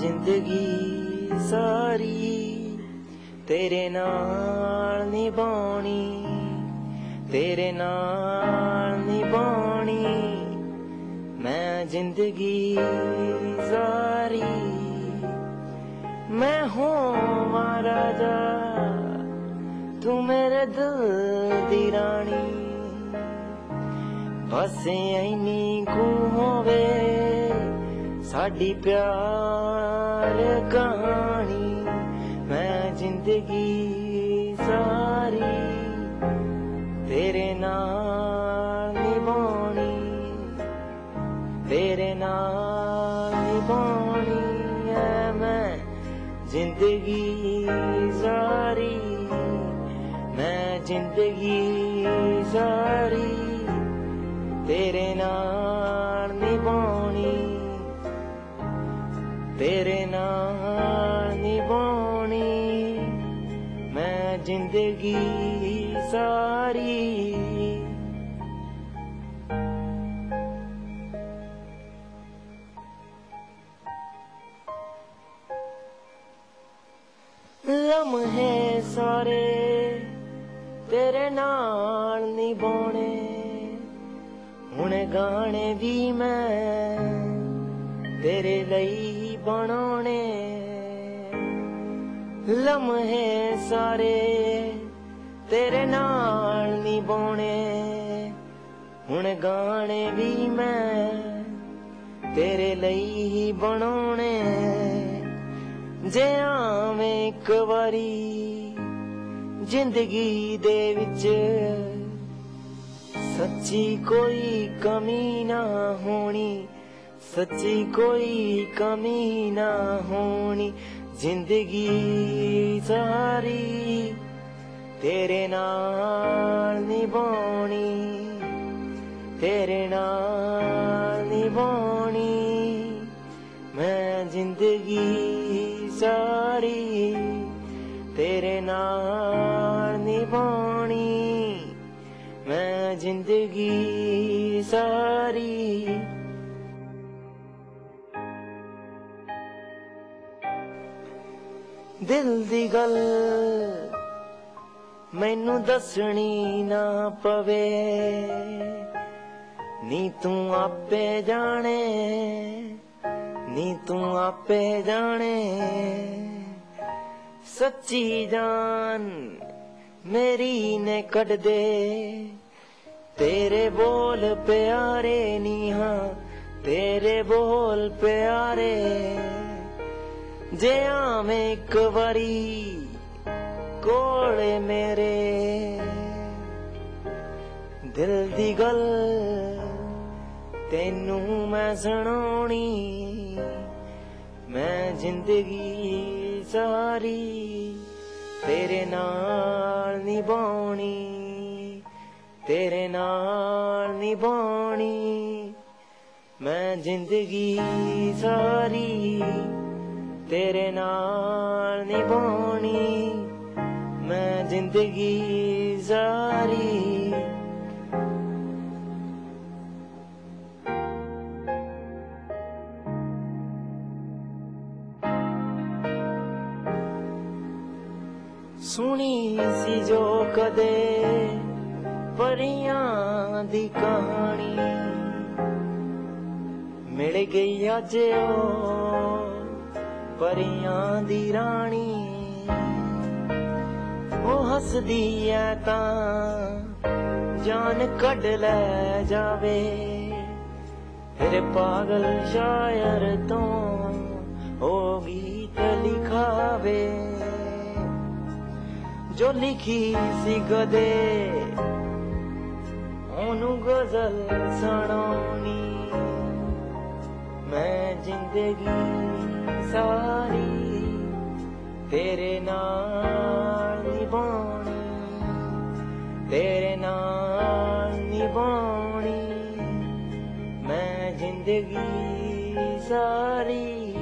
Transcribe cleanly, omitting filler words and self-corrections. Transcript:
जिंदगी सारी तेरे नाल निभानी, तेरे नाल निभानी। मैं जिंदगी सारी मैं होवां राजा, तू मेरे दिल दी रानी। बस इन्नी कू होवे साडी प्यार कहानी। मैं जिंदगी सारी तेरे नाल निभानी, तेरे नाल निभानी है। मैं जिंदगी सारी, मैं जिंदगी सारी तेरे नाल निभानी, तेरे नाल निभानी। मैं जिंदगी सारी। लम्हे सारे तेरे नाल निभाने, हुण गाने भी मैं तेरे लई बनाने। लम्हे सारे तेरे नाल निभाने, हुण गाने भी मैं तेरे लई बनाने। जे आवें इक वारी जिंदगी दे विच, सच्ची कोई कमी ना होनी, सच्ची कोई कमी ना होनी। जिंदगी सारी तेरे नाल निभानी, तेरे नाल निभानी। मैं जिंदगी सारी तेरे नाल निभानी, मैं जिंदगी सारी। दिल दी गल मैनू दसनी ना पवे, नी तू आपे जाने, नी तू आपे जाने। सच्ची जान मेरी ने कट दे, तेरे बोल प्यारे नी हाँ, तेरे बोल प्यारे। जे आवें इक वारी कोले मेरे, दिल दी गल तेनू मैं सुनानी। मैं जिंदगी सारी तेरे नाल निभानी, तेरे नाल निभानी। मैं जिंदगी सारी तेरे नाल निभानी, मैं जिंदगी सारी। सुनी सी जो कदे परियां दी कहानी, मिल गई अज ओ परियां दी रानी। ओ हसदी है तां जान कढ लै जावे, फिर पागल शायर तो ओ गीत लिखावे। जो लिखी सी कदे ओनू गजल सुनानी। मैं जिंदगी सारी तेरे नाल निभानी, तेरे नाल निभानी। मैं जिंदगी सारी